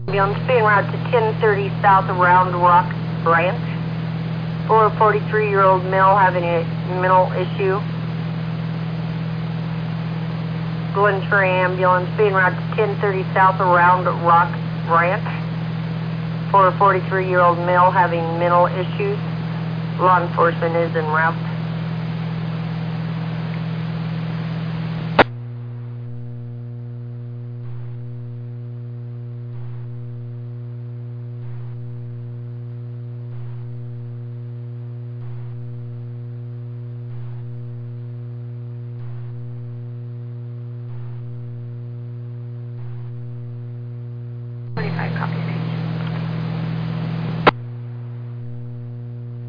Ambulance being route to 1030 South of Round Rock Ranch for a 43-year-old male having a mental issue. Glen Ferry Ambulance being route to 1030 South of Round Rock Ranch for a 43-year-old male having mental issues. Law enforcement is en route.